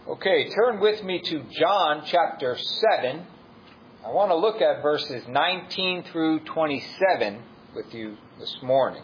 Okay, turn with me to John chapter 7. I want to look at verses 19 through 27 with you this morning.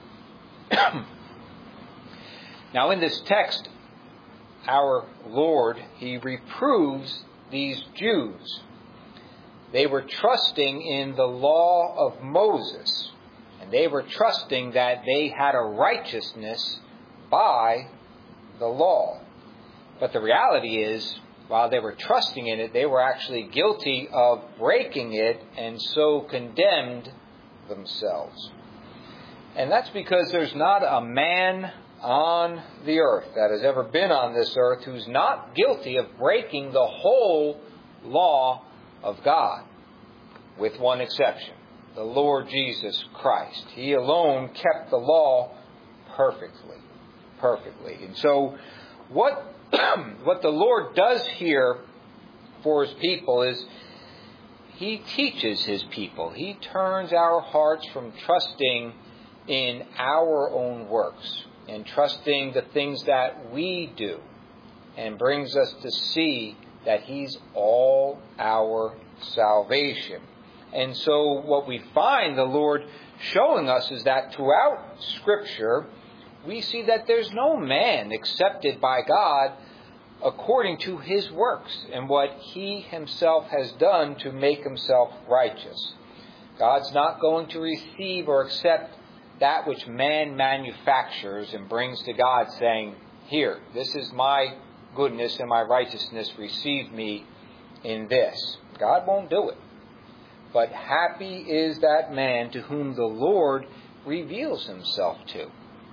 Now in this text, our Lord, He reproves these Jews. They were trusting in the law of Moses, and they were trusting that they had a righteousness by the law. But the reality is, while they were trusting in it, they were actually guilty of breaking it and so condemned themselves. And that's because there's not a man on the earth that has ever been on this earth who's not guilty of breaking the whole law of God, with one exception, the Lord Jesus Christ. He alone kept the law perfectly. And so what the Lord does here for His people is He teaches His people. He turns our hearts from trusting in our own works and trusting the things that we do, and brings us to see that He's all our salvation. And so what we find the Lord showing us is that throughout Scripture, we see that there's no man accepted by God according to his works and what he himself has done to make himself righteous. God's not going to receive or accept that which man manufactures and brings to God, saying, "Here, this is my goodness and my righteousness, receive me in this." God won't do it. But happy is that man to whom the Lord reveals himself to.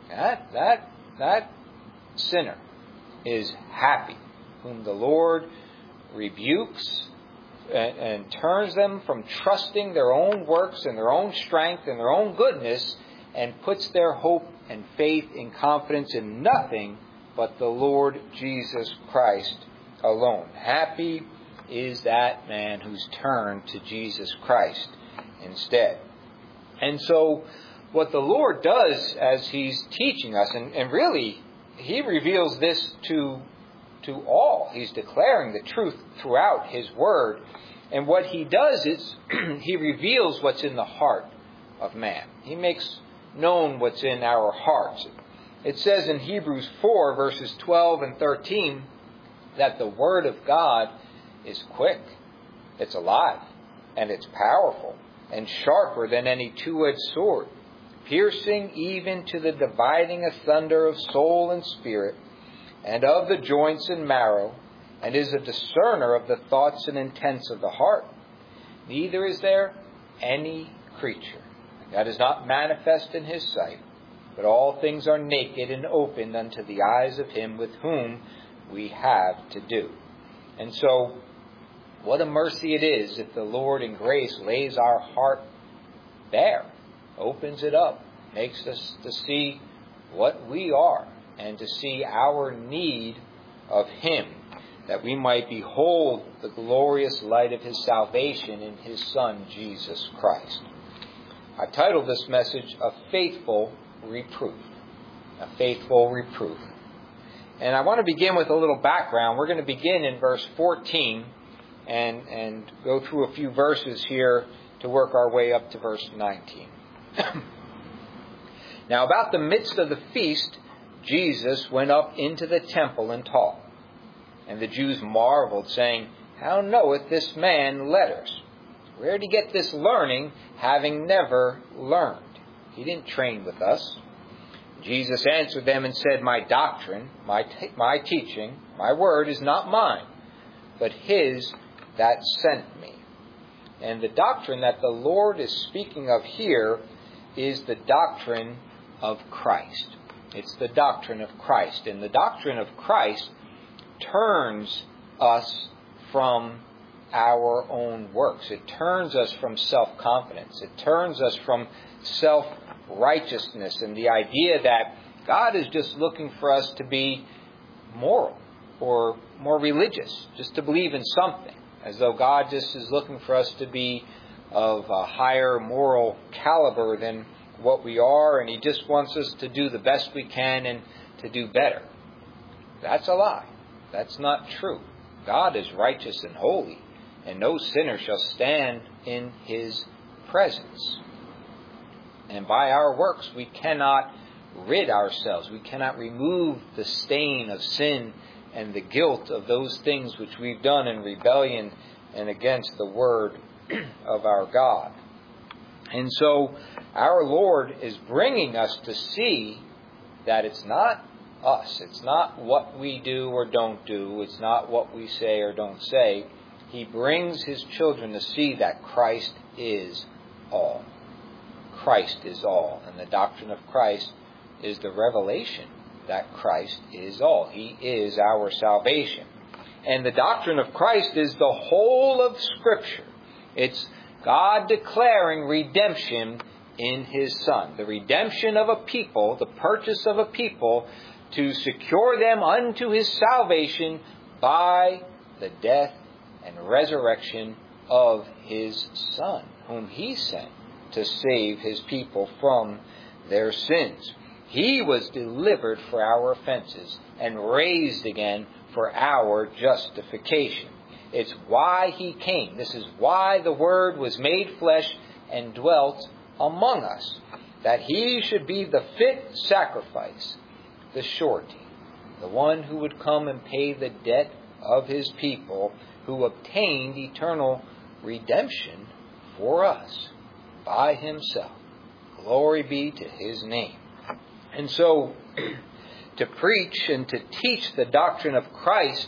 That sinner is happy, whom the Lord rebukes and turns them from trusting their own works and their own strength and their own goodness, and puts their hope and faith and confidence in nothing but the Lord Jesus Christ alone. Happy is that man who's turned to Jesus Christ instead. And so what the Lord does as He's teaching us, and really He reveals this to all. He's declaring the truth throughout His Word. And what He does is He reveals what's in the heart of man. He makes known what's in our hearts. It says in Hebrews 4 verses 12 and 13 that the Word of God is quick, it's alive, and it's powerful, and sharper than any two-edged sword, piercing even to the dividing asunder of soul and spirit, and of the joints and marrow, and is a discerner of the thoughts and intents of the heart. Neither is there any creature that is not manifest in His sight, but all things are naked and opened unto the eyes of Him with whom we have to do. And so, what a mercy it is if the Lord in grace lays our heart bare, opens it up, makes us to see what we are and to see our need of Him, that we might behold the glorious light of His salvation in His Son, Jesus Christ. I've titled this message, A Faithful Reproof. A Faithful Reproof. And I want to begin with a little background. We're going to begin in verse 14 and go through a few verses here to work our way up to verse 19. Now about the midst of the feast, Jesus went up into the temple and taught. And the Jews marveled, saying, "How knoweth this man letters? Where did he get this learning, having never learned? He didn't train with us." Jesus answered them and said, "My doctrine, my teaching, my word is not mine, but His that sent me." And the doctrine that the Lord is speaking of here is the doctrine of Christ. It's the doctrine of Christ. And the doctrine of Christ turns us from our own works. It turns us from self-confidence. It turns us from self-righteousness and the idea that God is just looking for us to be moral or more religious, just to believe in something, as though God just is looking for us to be of a higher moral caliber than what we are, and He just wants us to do the best we can and to do better. That's a lie. That's not true. God is righteous and holy, and no sinner shall stand in his presence. And by our works we cannot rid ourselves. We cannot remove the stain of sin and the guilt of those things which we've done in rebellion and against the word of our God. And so our Lord is bringing us to see that it's not us. It's not what we do or don't do. It's not what we say or don't say. He brings his children to see that Christ is all. Christ is all. And the doctrine of Christ is the revelation that Christ is all. He is our salvation. And the doctrine of Christ is the whole of Scripture. It's God declaring redemption in his Son. The redemption of a people, the purchase of a people, to secure them unto his salvation by the death and resurrection of his Son, whom he sent to save his people from their sins. He was delivered for our offenses and raised again for our justification. It's why he came. This is why the Word was made flesh and dwelt among us, that he should be the fit sacrifice, the surety, the one who would come and pay the debt of his people, who obtained eternal redemption for us by himself. Glory be to his name. And so, to preach and to teach the doctrine of Christ,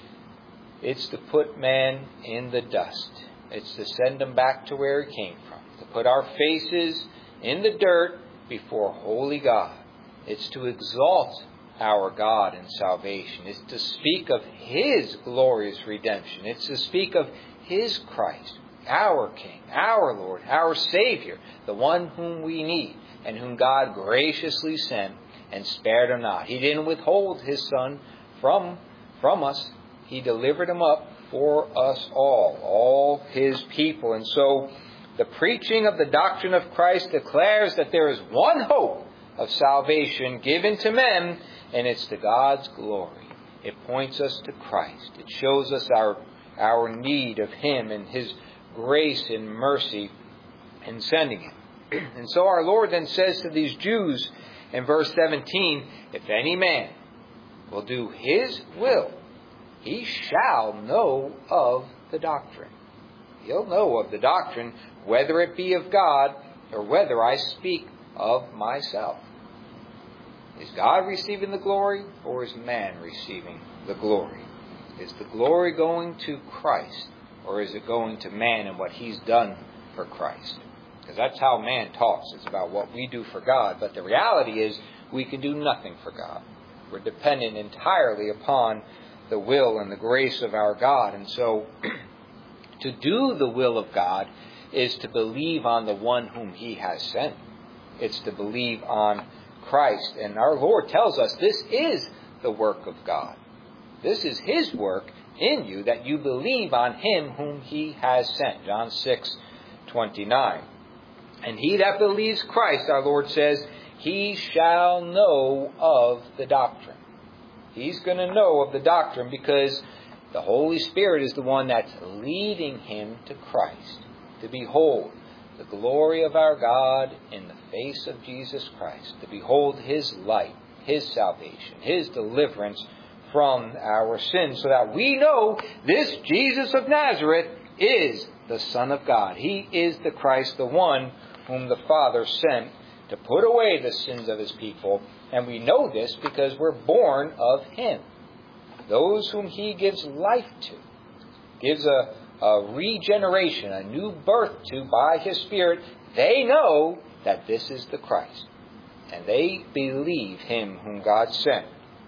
it's to put man in the dust. It's to send him back to where he came from. To put our faces in the dirt before holy God. It's to exalt our God in salvation. It's to speak of his glorious redemption. It's to speak of his Christ, our King, our Lord, our Savior, the one whom we need and whom God graciously sent and spared him not. He didn't withhold his Son from us. He delivered him up for us all his people. And so the preaching of the doctrine of Christ declares that there is one hope of salvation given to men, and it's to God's glory. It points us to Christ. It shows us our need of him and his grace and mercy in sending him. And so our Lord then says to these Jews in verse 17, if any man will do his will, he shall know of the doctrine. He'll know of the doctrine, whether it be of God or whether I speak of myself. Is God receiving the glory, or is man receiving the glory? Is the glory going to Christ, or is it going to man and what he's done for Christ? Because that's how man talks. It's about what we do for God. But the reality is we can do nothing for God. We're dependent entirely upon the will and the grace of our God. And so to do the will of God is to believe on the one whom he has sent. It's to believe on Christ. And our Lord tells us this is the work of God. This is his work in you, that you believe on him whom he has sent. John 6:29. And he that believes Christ, our Lord says, he shall know of the doctrine. He's going to know of the doctrine because the Holy Spirit is the one that's leading him to Christ. To behold the glory of our God in the face of Jesus Christ. To behold his light, his salvation, his deliverance from our sins. So that we know this Jesus of Nazareth is the Son of God. He is the Christ, the one whom the Father sent to put away the sins of his people. And we know this because we're born of him. Those whom he gives life to, gives a regeneration, a new birth to by his Spirit, they know that this is the Christ. And they believe him whom God sent.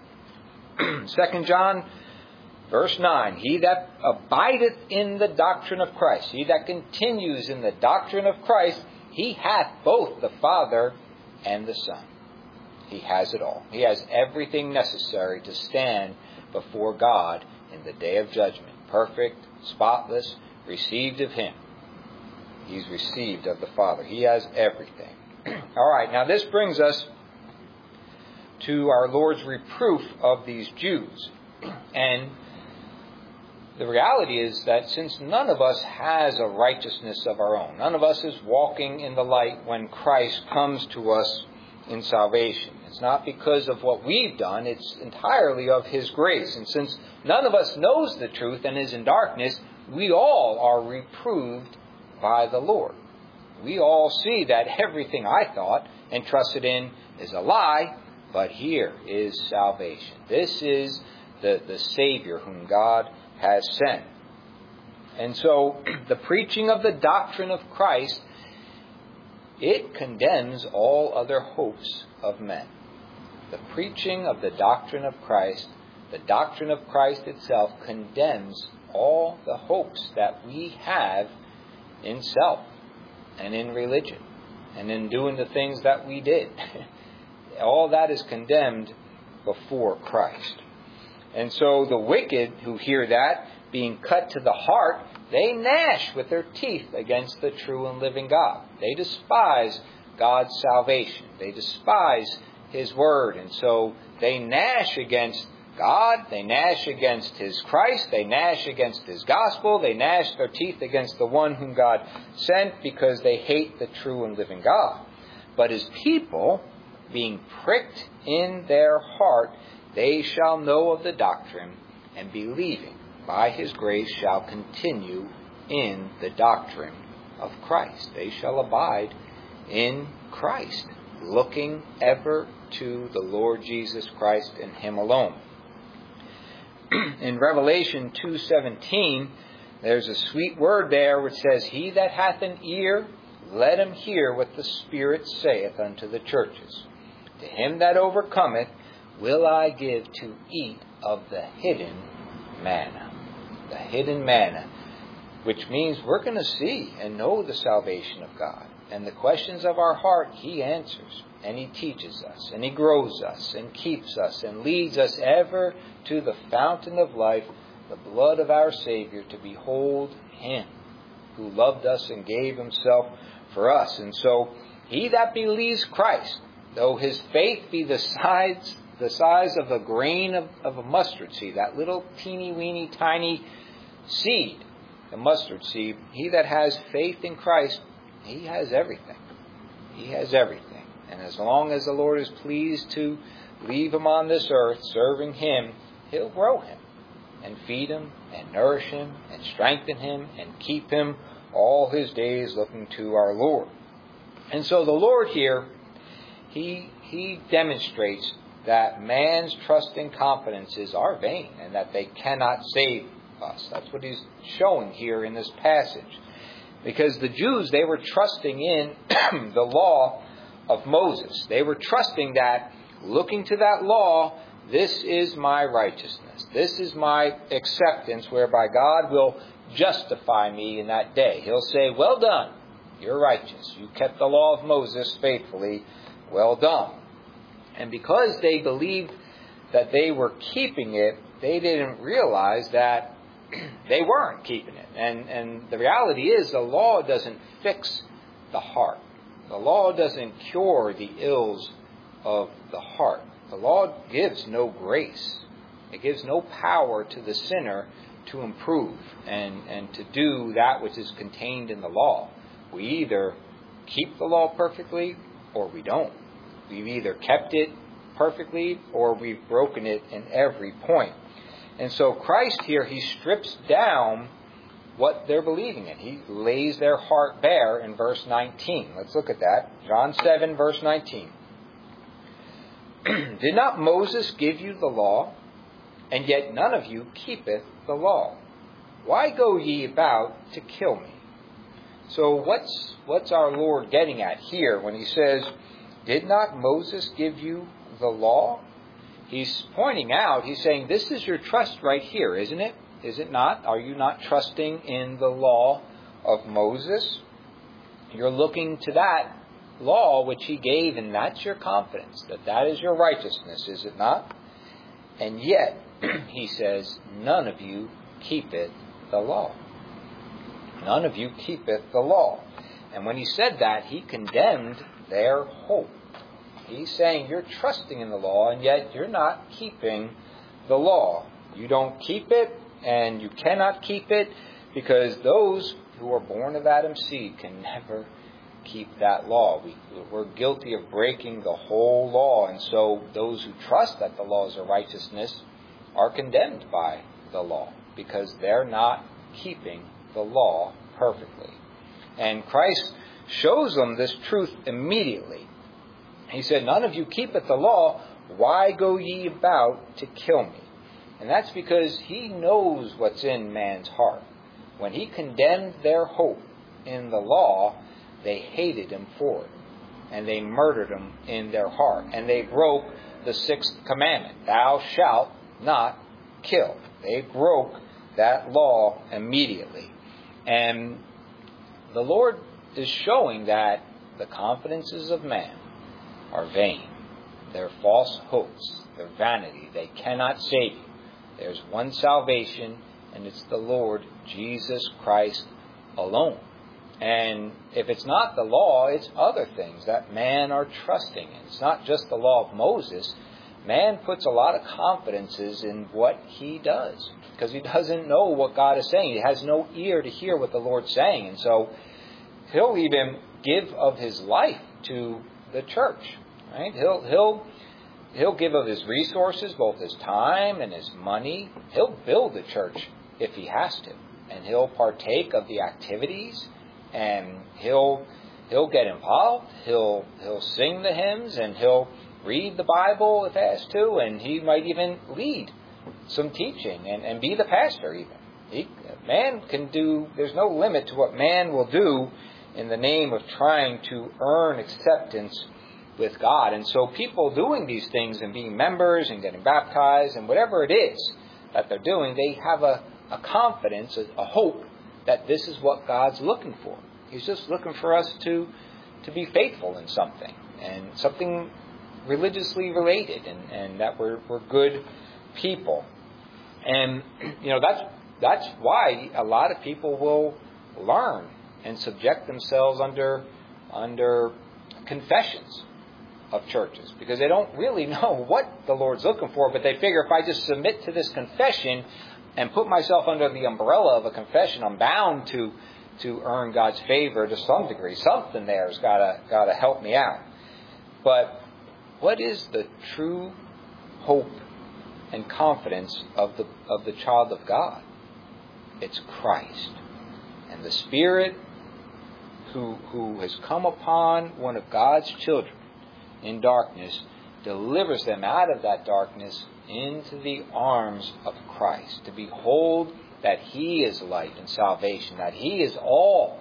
2 John verse 9, he that abideth in the doctrine of Christ, he that continues in the doctrine of Christ, he hath both the Father and the Son. He has it all. He has everything necessary to stand before God in the day of judgment. Perfect, spotless, received of him. He's received of the Father. He has everything. All right, now this brings us to our Lord's reproof of these Jews. And the reality is that since none of us has a righteousness of our own, none of us is walking in the light when Christ comes to us in salvation. It's not because of what we've done, it's entirely of His grace. And since none of us knows the truth and is in darkness, we all are reproved by the Lord. We all see that everything I thought and trusted in is a lie, but here is salvation. This is the Savior whom God has sent. And so the preaching of the doctrine of Christ, it condemns all other hopes of men. The preaching of the doctrine of Christ itself condemns all the hopes that we have in self and in religion and in doing the things that we did. All that is condemned before Christ. And so the wicked who hear that, being cut to the heart, they gnash with their teeth against the true and living God. They despise God's salvation. They despise His word. And so they gnash against God. They gnash against His Christ. They gnash against His gospel. They gnash their teeth against the one whom God sent because they hate the true and living God. But His people, being pricked in their heart, they shall know of the doctrine, and believing by His grace shall continue in the doctrine of Christ. They shall abide in Christ, looking ever to the Lord Jesus Christ and Him alone. In Revelation 2:17, there's a sweet word there which says, "He that hath an ear, let him hear what the Spirit saith unto the churches. To him that overcometh will I give to eat of the hidden manna." The hidden manna, which means we're going to see and know the salvation of God. And the questions of our heart, He answers. And He teaches us. And He grows us. And keeps us. And leads us ever to the fountain of life, the blood of our Savior, to behold Him who loved us and gave Himself for us. And so, he that believes Christ, though his faith be the size of a grain of a mustard seed, that little teeny weeny tiny seed, the mustard seed, he that has faith in Christ, he has everything. He has everything. And as long as the Lord is pleased to leave him on this earth, serving Him, He'll grow him and feed him and nourish him and strengthen him and keep him all his days looking to our Lord. And so the Lord here, He demonstrates that man's trust and confidences are vain and that they cannot save us. That's what He's showing here in this passage. Because the Jews, they were trusting in the law of Moses. They were trusting that, looking to that law, this is my righteousness. This is my acceptance whereby God will justify me in that day. He'll say, "Well done, you're righteous. You kept the law of Moses faithfully. Well done." And because they believed that they were keeping it, they didn't realize that they weren't keeping it. And the reality is, the law doesn't fix the heart. The law doesn't cure the ills of the heart. The law gives no grace. It gives no power to the sinner to improve and to do that which is contained in the law. We either keep the law perfectly or we don't. We've either kept it perfectly or we've broken it in every point. And so Christ here, He strips down what they're believing in. He lays their heart bare in verse 19. Let's look at that. John 7, verse 19. "Did not Moses give you the law? And yet none of you keepeth the law. Why go ye about to kill me?" So what's our Lord getting at here when He says, "Did not Moses give you the law?" He's pointing out, He's saying, this is your trust right here, isn't it? Is it not? Are you not trusting in the law of Moses? You're looking to that law which He gave, and that's your confidence, that is your righteousness, is it not? And yet, He says, none of you keepeth the law. None of you keepeth the law. And when He said that, He condemned their hope. He's saying you're trusting in the law, and yet you're not keeping the law. You don't keep it, and you cannot keep it, because those who are born of Adam's seed can never keep that law. We're guilty of breaking the whole law, and so those who trust that the laws of righteousness are condemned by the law, because they're not keeping the law perfectly. And Christ shows them this truth immediately. He said, "None of you keepeth the law, why go ye about to kill me?" And that's because he knows what's in man's heart. When he condemned their hope in the law, they hated him for it. And they murdered him in their heart. And they broke the 6th commandment, "Thou shalt not kill." They broke that law immediately. And the Lord is showing that the confidences of man are vain. They're false hopes. They're vanity. They cannot save you. There's one salvation, and it's the Lord Jesus Christ alone. And if it's not the law, it's other things that man are trusting in. It's not just the law of Moses. Man puts a lot of confidences in what he does, because he doesn't know what God is saying. He has no ear to hear what the Lord's saying. And so he'll even give of his life to the church. Right? He'll give of his resources, both his time and his money. He'll build the church if he has to. And he'll partake of the activities, and he'll get involved. He'll sing the hymns, and he'll read the Bible if asked to, and he might even lead some teaching and be the pastor even. Man can do, there's no limit to what man will do in the name of trying to earn acceptance with God. And so people doing these things and being members and getting baptized and whatever it is that they're doing, they have a confidence, a hope that this is what God's looking for. He's just looking for us to be faithful in something, and something religiously related, and that we're good people. And that's why a lot of people will learn and subject themselves under confessions of churches, because they don't really know what the Lord's looking for, but they figure if I just submit to this confession and put myself under the umbrella of a confession, I'm bound to earn God's favor to some degree. Something there's got to help me out. But what is the true hope and confidence of the child of God? It's Christ. And the Spirit who has come upon one of God's children in darkness delivers them out of that darkness into the arms of Christ, to behold that He is light and salvation, that He is all.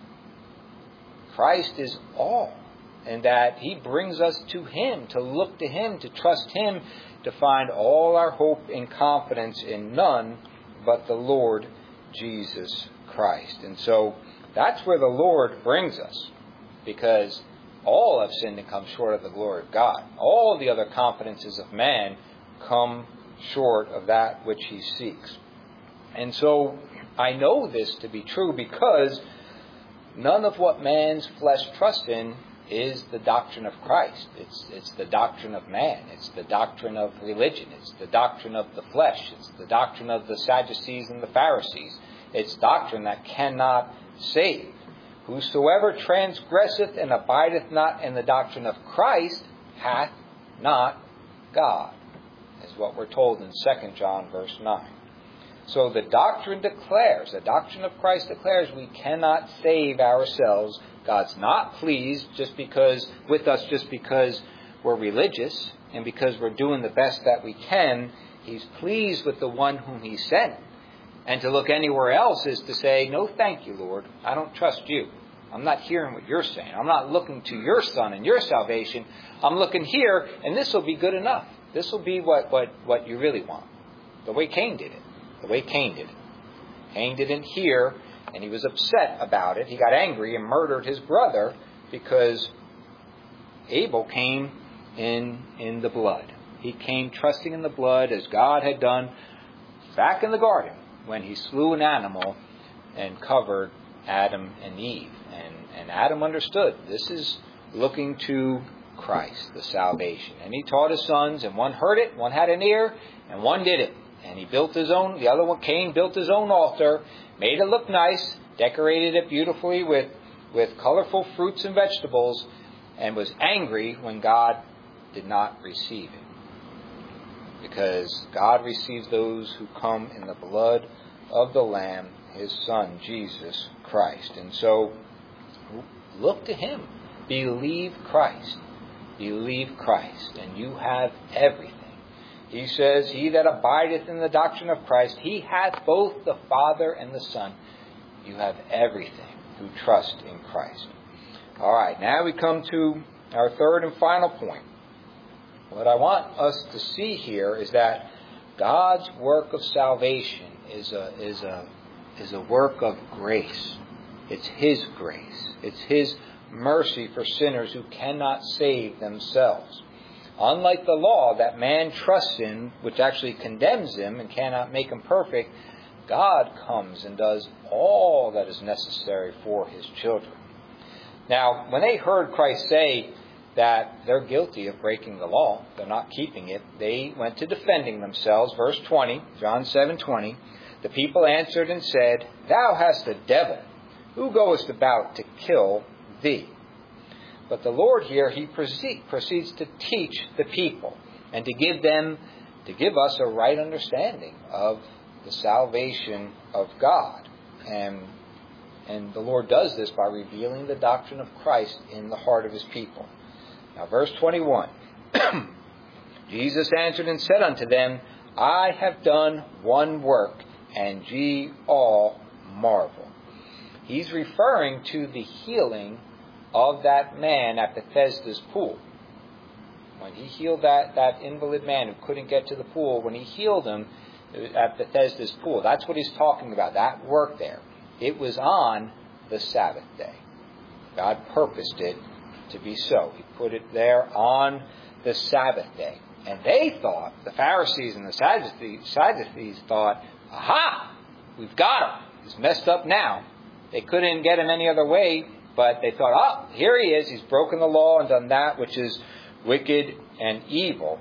Christ is all. And that He brings us to Him, to look to Him, to trust Him, to find all our hope and confidence in none but the Lord Jesus Christ. And so that's where the Lord brings us, because all have sinned and come short of the glory of God. All the other confidences of man come short of that which he seeks. And so I know this to be true, because none of what man's flesh trusts in is the doctrine of Christ. It's the doctrine of man. It's the doctrine of religion. It's the doctrine of the flesh. It's the doctrine of the Sadducees and the Pharisees. It's doctrine that cannot save. Whosoever transgresseth and abideth not in the doctrine of Christ hath not God, is what we're told in 2 John verse 9. So the doctrine of Christ declares we cannot save ourselves. God's not pleased with us just because we're religious and because we're doing the best that we can. He's pleased with the one whom He sent. And to look anywhere else is to say, no thank you, Lord. I don't trust you. I'm not hearing what you're saying. I'm not looking to your Son and your salvation. I'm looking here, and this will be good enough. This will be what you really want. The way Cain did it. Cain didn't hear, and he was upset about it. He got angry and murdered his brother because Abel came in the blood. He came trusting in the blood as God had done back in the garden when He slew an animal and covered Adam and Eve. And Adam understood this is looking to Christ, the salvation. And he taught his sons, and one heard it, one had an ear, and one did it. And he built his own, the other one, Cain, built his own altar, made it look nice, decorated it beautifully with colorful fruits and vegetables, and was angry when God did not receive it. Because God receives those who come in the blood of the Lamb, His Son, Jesus Christ. And so, look to Him. Believe Christ. Believe Christ, and you have everything. He says, he that abideth in the doctrine of Christ, he hath both the Father and the Son. You have everything who trust in Christ. All right, now we come to our third and final point. What I want us to see here is that God's work of salvation is a work of grace. It's His grace. It's His mercy for sinners who cannot save themselves. Unlike the law that man trusts in, which actually condemns him and cannot make him perfect, God comes and does all that is necessary for His children. Now, when they heard Christ say that they're guilty of breaking the law, they're not keeping it, they went to defending themselves. Verse 20, John 7:20, the people answered and said, Thou hast a devil. Who goest about to kill thee? But the Lord here, He proceeds to teach the people and to give us a right understanding of the salvation of God. And the Lord does this by revealing the doctrine of Christ in the heart of His people. Now, verse 21, Jesus answered and said unto them, I have done one work, and ye all marvel. He's referring to the healing of that man at Bethesda's pool. When He healed that invalid man who couldn't get to the pool, when He healed him at Bethesda's pool, that's what He's talking about, that work there. It was on the Sabbath day. God purposed it to be so. He put it there on the Sabbath day. And they thought, the Pharisees and the Sadducees thought, aha, we've got him. He's messed up now. They couldn't get him any other way, but they thought, oh, here he is. He's broken the law and done that which is wicked and evil.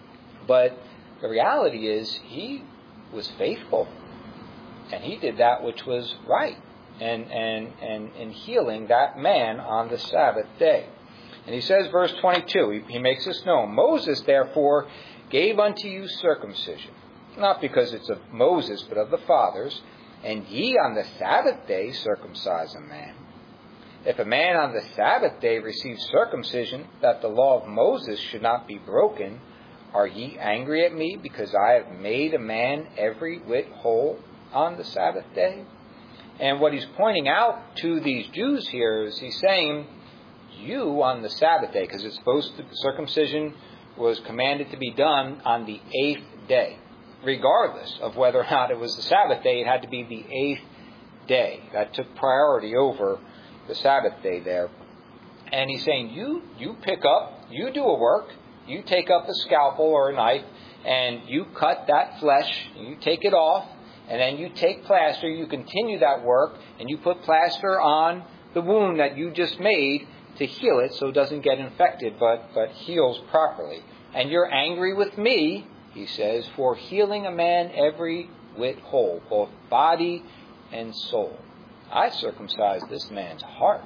But the reality is he was faithful. And he did that which was right. And in healing that man on the Sabbath day. And he says, verse 22, he makes this known. Moses, therefore, gave unto you circumcision. Not because it's of Moses, but of the fathers. And ye on the Sabbath day circumcise a man. If a man on the Sabbath day receives circumcision, that the law of Moses should not be broken, are ye angry at me, because I have made a man every whit whole on the Sabbath day? And what he's pointing out to these Jews here is he's saying, you on the Sabbath day, because it's supposed to, circumcision was commanded to be done on the 8th day. Regardless of whether or not it was the Sabbath day, it had to be the 8th day. That took priority over the Sabbath day there. And he's saying, you pick up, you do a work, you take up a scalpel or a knife, and you cut that flesh, and you take it off, and then you take plaster, you continue that work, and you put plaster on the wound that you just made to heal it so it doesn't get infected, but heals properly. And you're angry with me, he says, for healing a man every whit whole, both body and soul. I circumcised this man's heart,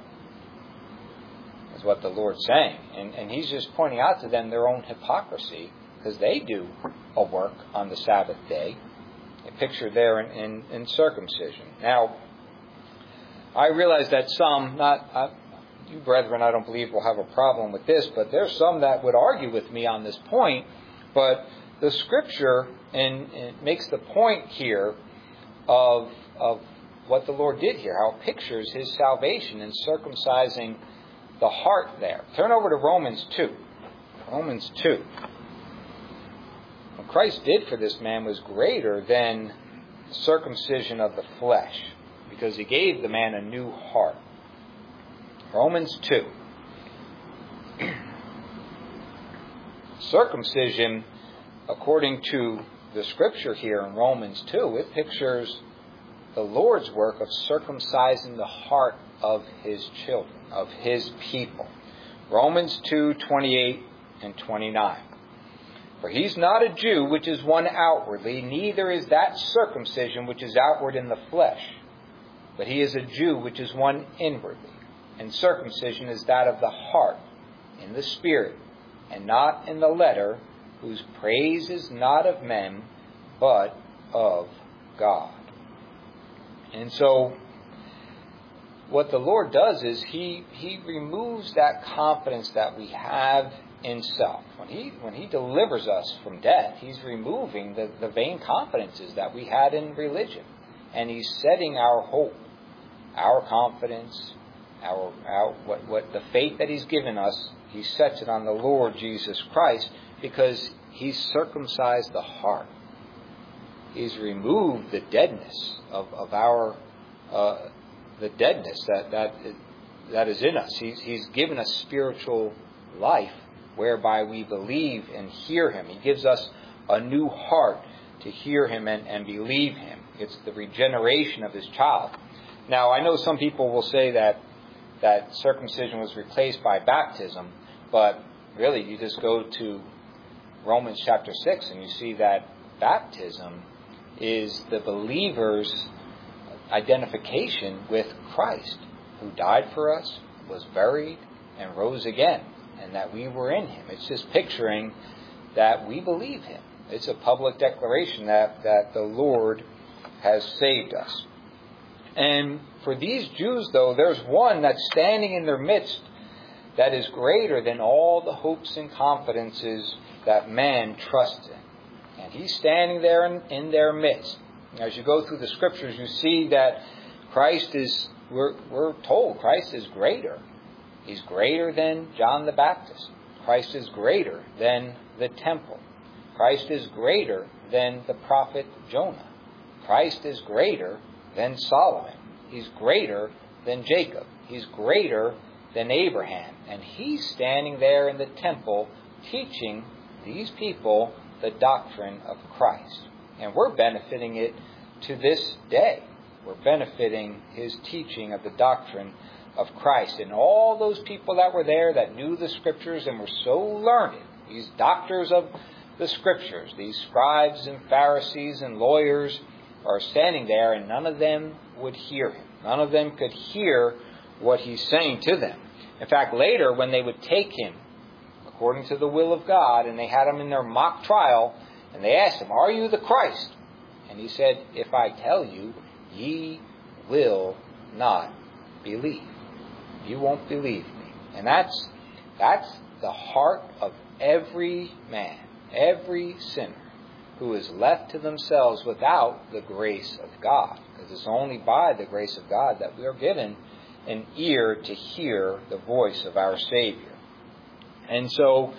is what the Lord's saying. And he's just pointing out to them their own hypocrisy, because they do a work on the Sabbath day. A picture there in circumcision. Now, I realize that some, you brethren, I don't believe will have a problem with this, but there's some that would argue with me on this point. But the Scripture makes the point here of what the Lord did here, how it pictures His salvation in circumcising the heart there. Turn over to Romans 2. Romans 2. What Christ did for this man was greater than circumcision of the flesh, because He gave the man a new heart. Romans 2. Circumcision, according to the Scripture here in Romans 2, it pictures the Lord's work of circumcising the heart of His children, of His people. Romans 2:28 and 29. For he's not a Jew, which is one outwardly, neither is that circumcision which is outward in the flesh. But he is a Jew, which is one inwardly. And circumcision is that of the heart, in the spirit, and not in the letter, whose praise is not of men, but of God. And so, what the Lord does is He removes that confidence that we have in self. When He delivers us from death, He's removing the vain confidences that we had in religion. And He's setting our hope, our confidence, what the faith that He's given us, He sets it on the Lord Jesus Christ, because He's circumcised the heart. He's removed the deadness of our the deadness that is in us. He's given us spiritual life whereby we believe and hear Him. He gives us a new heart to hear Him and believe Him. It's the regeneration of His child. Now, I know some people will say that circumcision was replaced by baptism, but really you just go to Romans chapter 6 and you see that baptism is the believer's identification with Christ, who died for us, was buried, and rose again, and that we were in Him. It's just picturing that we believe Him. It's a public declaration that the Lord has saved us. And for these Jews, though, there's one that's standing in their midst that is greater than all the hopes and confidences that man trusts in. And He's standing there in their midst. As you go through the Scriptures, you see that Christ is, we're told Christ is greater. He's greater than John the Baptist. Christ is greater than the temple. Christ is greater than the prophet Jonah. Christ is greater than Solomon. He's greater than Jacob. He's greater than Abraham. And He's standing there in the temple teaching these people the doctrine of Christ. And we're benefiting it to this day. We're benefiting His teaching of the doctrine of Christ. And all those people that were there that knew the Scriptures and were so learned, these doctors of the Scriptures, these scribes and Pharisees and lawyers, are standing there, and none of them would hear Him. None of them could hear what He's saying to them. In fact, later, when they would take Him according to the will of God, and they had Him in their mock trial, and they asked Him, "Are you the Christ?" And He said, "If I tell you, ye will not believe." You won't believe me. And that's the heart of every man, every sinner, who is left to themselves without the grace of God. Because it's only by the grace of God that we are given an ear to hear the voice of our Savior. And so,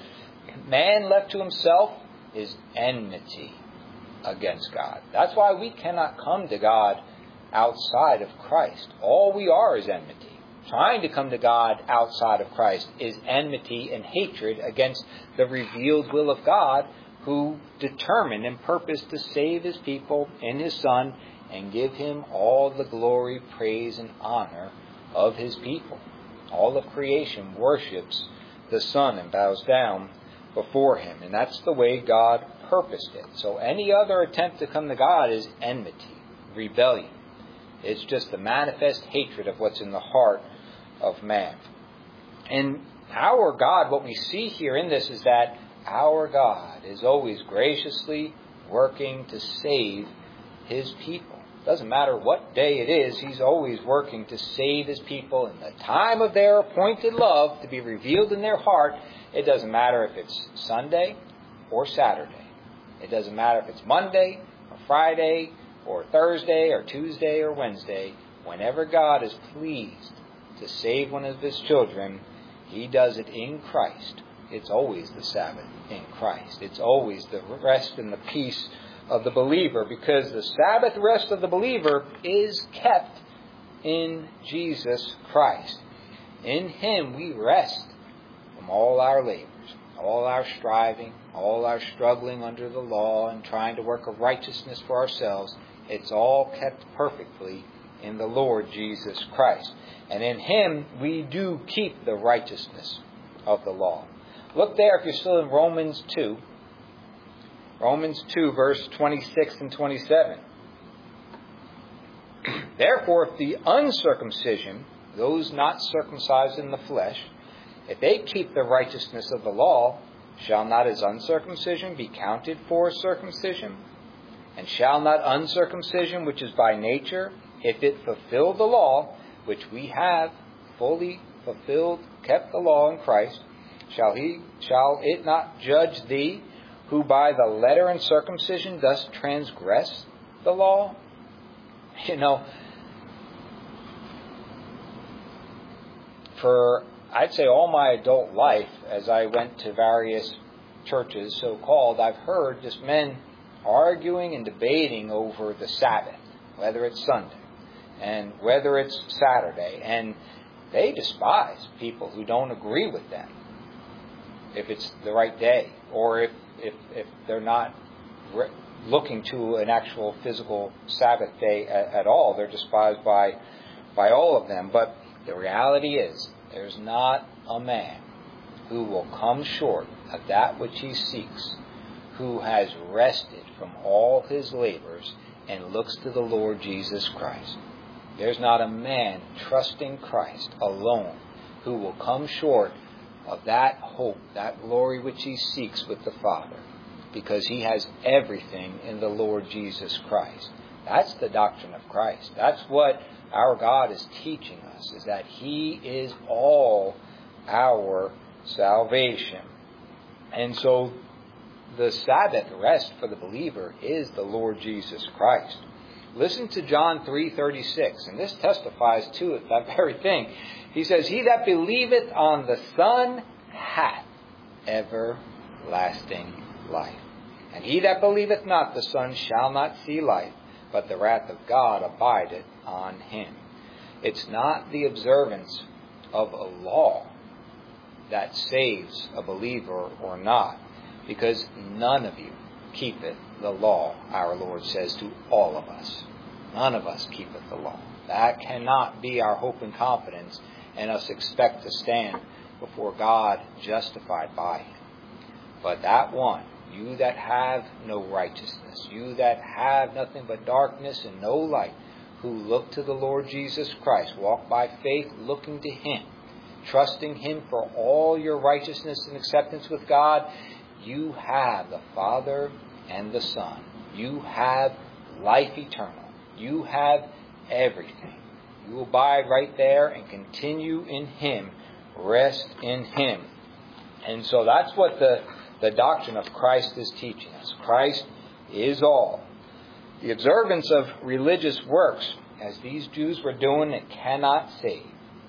man left to himself is enmity against God. That's why we cannot come to God outside of Christ. All we are is enmity. Trying to come to God outside of Christ is enmity and hatred against the revealed will of God, who determined and purposed to save His people in His Son and give Him all the glory, praise, and honor of His people. All of creation worships the Son and bows down before Him. And that's the way God purposed it. So any other attempt to come to God is enmity, rebellion. It's just the manifest hatred of what's in the heart of man. And our God, what we see here in this is that our God is always graciously working to save His people. It doesn't matter what day it is, He's always working to save His people in the time of their appointed love to be revealed in their heart. It doesn't matter if it's Sunday or Saturday. It doesn't matter if it's Monday or Friday or Thursday or Tuesday or Wednesday. Whenever God is pleased to save one of His children, He does it in Christ. It's always the Sabbath in Christ. It's always the rest and the peace of the believer, because the Sabbath rest of the believer is kept in Jesus Christ. In Him we rest from all our labors, all our striving, all our struggling under the law and trying to work a righteousness for ourselves. It's all kept perfectly in the Lord Jesus Christ. And in Him we do keep the righteousness of the law. Look there, if you're still in Romans 2. Romans 2, verse 26 and 27. Therefore, if the uncircumcision, those not circumcised in the flesh, if they keep the righteousness of the law, shall not his uncircumcision be counted for circumcision? And shall not uncircumcision, which is by nature, if it fulfill the law, which we have fully fulfilled, kept the law in Christ, shall it not judge thee, who by the letter and circumcision dost transgress the law? You know, for, I'd say, all my adult life, as I went to various churches, so-called, I've heard just men arguing and debating over the Sabbath, whether it's Sunday and whether it's Saturday. And they despise people who don't agree with them, if it's the right day, or if they're not looking to an actual physical Sabbath day at all. They're despised by all of them. But the reality is, there's not a man who will come short of that which he seeks, who has rested from all his labors and looks to the Lord Jesus Christ. There's not a man trusting Christ alone who will come short of that hope, that glory which he seeks with the Father, because he has everything in the Lord Jesus Christ. That's the doctrine of Christ. That's what our God is teaching us, is that he is all our salvation. And so the Sabbath rest for the believer is the Lord Jesus Christ. Listen to John 3:36, and this testifies to it, that very thing. He says, he that believeth on the Son hath everlasting life. And he that believeth not the Son shall not see life, but the wrath of God abideth on him. It's not the observance of a law that saves a believer or not, because none of you keepeth the law, our Lord says to all of us. None of us keepeth the law. That cannot be our hope and confidence, and us expect to stand before God justified by him. But that one, you that have no righteousness, you that have nothing but darkness and no light, who look to the Lord Jesus Christ, walk by faith, looking to him, trusting him for all your righteousness and acceptance with God, you have the Father and the Son. You have life eternal. You have everything. You will abide right there and continue in him, rest in him. And so that's what the doctrine of Christ is teaching us. Christ is all. The observance of religious works, as these Jews were doing, it cannot save.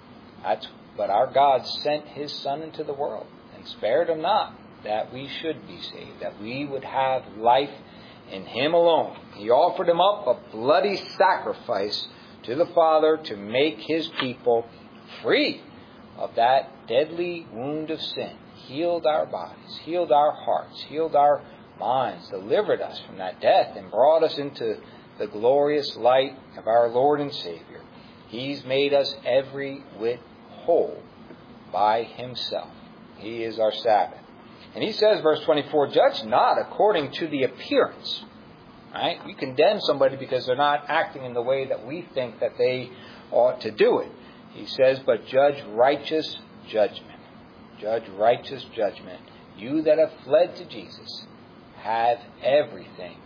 But our God sent his Son into the world and spared him not, that we should be saved, that we would have life in him alone. He offered him up a bloody sacrifice to the Father to make his people free of that deadly wound of sin, healed our bodies, healed our hearts, healed our minds, delivered us from that death, and brought us into the glorious light of our Lord and Savior. He's made us every whit whole by himself. He is our Sabbath. And he says, verse 24, judge not according to the appearance. Right? We condemn somebody because they're not acting in the way that we think that they ought to do it. He says, but judge righteous judgment. Judge righteous judgment. You that have fled to Jesus have everything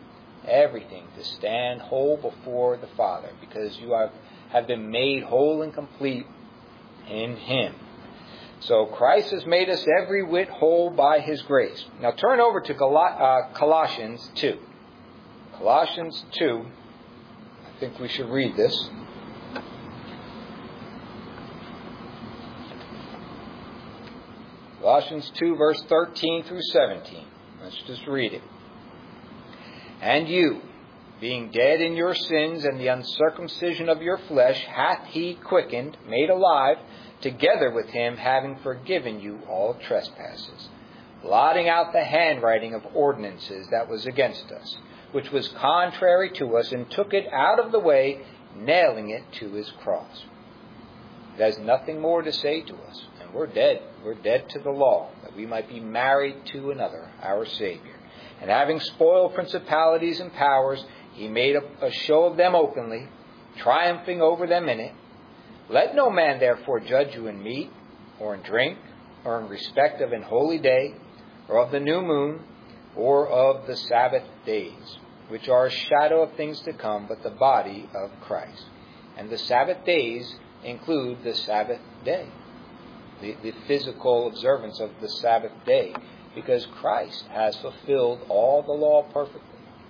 to stand whole before the Father, because you have been made whole and complete in him. So Christ has made us every whit whole by his grace. Now turn over to Colossians 2. Colossians 2. I think we should read this. Colossians 2, verse 13 through 17. Let's just read it. And you, being dead in your sins and the uncircumcision of your flesh, hath he quickened, made alive, together with him, having forgiven you all trespasses, blotting out the handwriting of ordinances that was against us, which was contrary to us, and took it out of the way, nailing it to his cross. It has nothing more to say to us, and we're dead. We're dead to the law, that we might be married to another, our Savior. And having spoiled principalities and powers, he made a show of them openly, triumphing over them in it. Let no man therefore judge you in meat, or in drink, or in respect of an holy day, or of the new moon, or of the Sabbath days, which are a shadow of things to come, but the body of Christ. And the Sabbath days include the Sabbath day, the physical observance of the Sabbath day, because Christ has fulfilled all the law perfectly.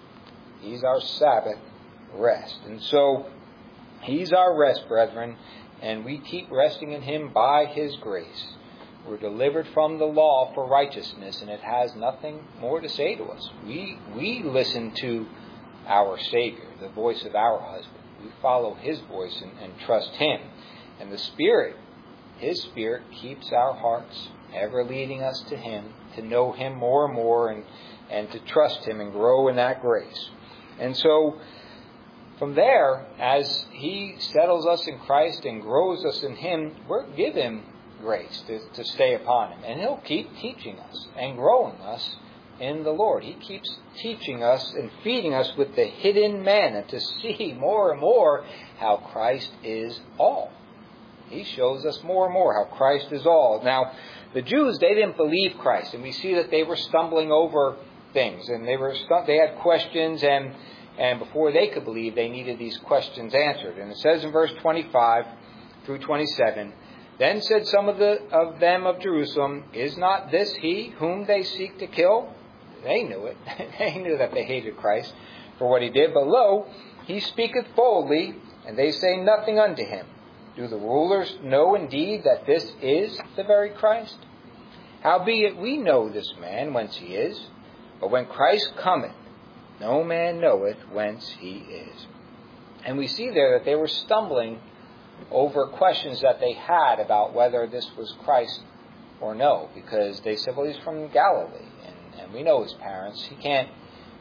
He's our Sabbath rest. And so, He's our rest, brethren, and we keep resting in Him by His grace. We're delivered from the law for righteousness, and it has nothing more to say to us. We listen to our Savior, the voice of our husband. We follow His voice and trust Him. And the Spirit, His Spirit, keeps our hearts ever leading us to Him, to know Him more and more, and to trust Him and grow in that grace. And so, from there, as He settles us in Christ and grows us in Him, we're given grace to stay upon Him. And He'll keep teaching us and growing us in the Lord. He keeps teaching us and feeding us with the hidden manna to see more and more how Christ is all. He shows us more and more how Christ is all. Now, the Jews, they didn't believe Christ, and we see that they were stumbling over things, and they had questions, and before they could believe, they needed these questions answered. And it says in verse 25 through 27, Then said some of them of Jerusalem, Is not this he whom they seek to kill? They knew it. They knew that they hated Christ for what He did. But lo, He speaketh boldly, and they say nothing unto Him. Do the rulers know indeed that this is the very Christ? Howbeit we know this man whence he is, but when Christ cometh, no man knoweth whence he is. And we see there that they were stumbling over questions that they had about whether this was Christ or no, because they said, well, He's from Galilee, and we know His parents. He can't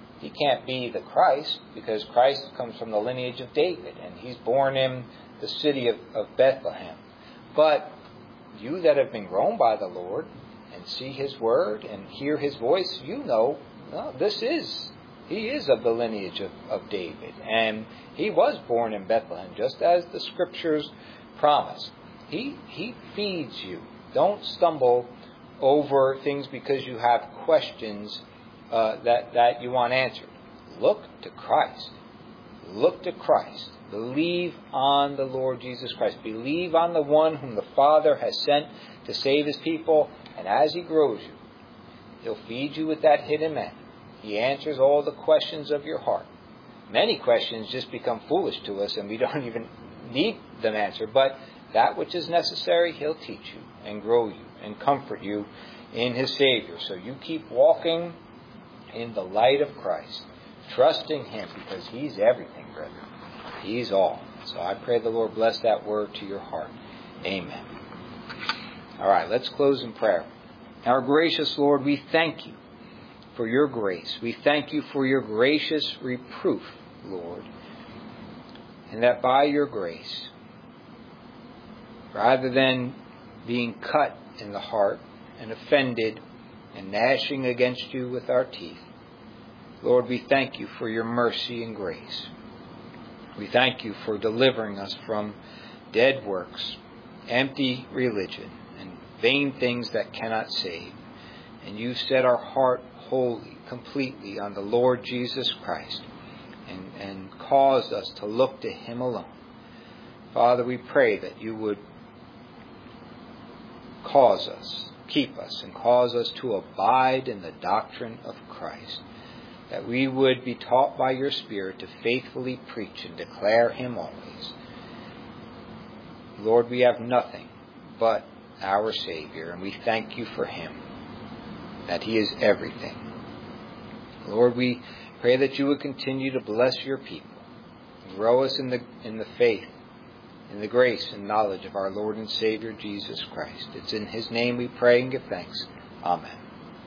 be the Christ, because Christ comes from the lineage of David, and He's born in the city of Bethlehem. But you that have been grown by the Lord and see His word and hear His voice, you know, no, He is of the lineage of David. And He was born in Bethlehem, just as the Scriptures promise. He feeds you. Don't stumble over things because you have questions that you want answered. Look to Christ. Look to Christ. Believe on the Lord Jesus Christ. Believe on the one whom the Father has sent to save His people. And as He grows you, He'll feed you with that hidden manna. He answers all the questions of your heart. Many questions just become foolish to us, and we don't even need them answered. But that which is necessary, He'll teach you and grow you and comfort you in His Savior. So you keep walking in the light of Christ, trusting Him, because He's everything, brethren. He's all. So I pray the Lord bless that word to your heart. Amen. All right, let's close in prayer. Our gracious Lord, we thank You for Your grace. We thank You for Your gracious reproof, Lord, and that by Your grace, rather than being cut in the heart and offended and gnashing against You with our teeth, Lord, we thank You for Your mercy and grace. We thank You for delivering us from dead works, empty religion, and vain things that cannot save. And You set our heart wholly, completely on the Lord Jesus Christ, and caused us to look to Him alone. Father, we pray that You would cause us, keep us, and cause us to abide in the doctrine of Christ, that we would be taught by Your Spirit to faithfully preach and declare Him always. Lord, we have nothing but our Savior, and we thank You for Him, that He is everything. Lord, we pray that You would continue to bless Your people, and grow us in the faith, in the grace and knowledge of our Lord and Savior Jesus Christ. It's in His name we pray and give thanks. Amen.